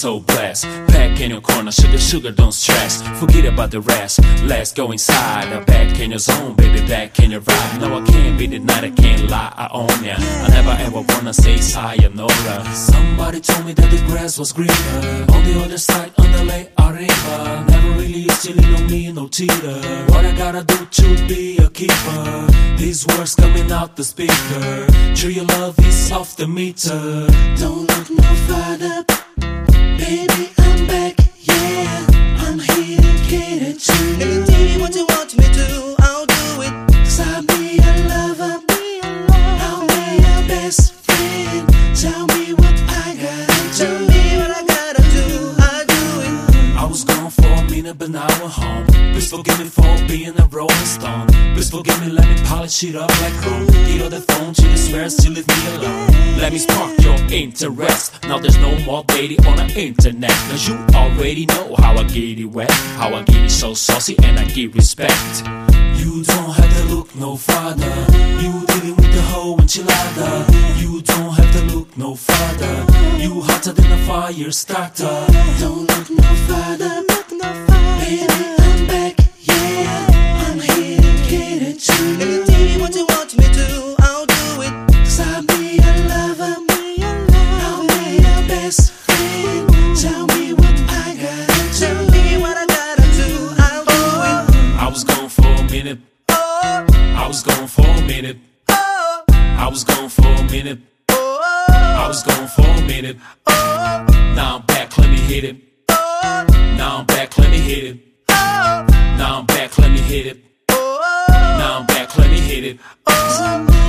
so blessed. Back in your corner, sugar, sugar, don't stress. Forget about the rest, let's go inside. Back in your zone, baby, back in your ride. No, I can't be denied, I can't lie, I own ya. I never ever wanna say sayonara. Somebody told me that the grass was greener on the other side, on the lake arriba. Never really used to lean on me, no teeter. What I gotta do to be a keeper? These words coming out the speaker. True, your love is off the meter. Don't look no further, baby, I'm back, yeah. I'm here to cater to you. If you tell me what you want me to, I'll do it. 'Cause I'll be a lover, I'll be your best friend. Tell me what I gotta do. Tell me what I gotta do, I'll do it. I was gone for a minute, but now we're home. Please forgive me for being a rolling stone. Please forgive me, let me polish it up like chrome. Get on the phone, she swears to leave me alone. Let me spark your interest. Now there's no more dating on the internet. Cause you already know how I get it wet, how I get it so saucy and I give respect. You don't have to look no farther. You dealing with the whole enchilada. You don't have to look no farther. You hotter than a fire starter. Don't look no further, baby, I'm back, yeah. I'm here to cater to you. If you tell me what you want me to, I'll do it. 'Cause I'll be a lover, I'll be your best friend. Tell me what I gotta do. Tell me what I gotta do, I'll do it. I was gone for a minute. I was gone for a minute. I was gone for a minute. I was gone for a minute. Now I'm back, let me hit it. Now I'm back, let me hit it. Now I'm back, let me hit it. Now I'm back, let me hit it.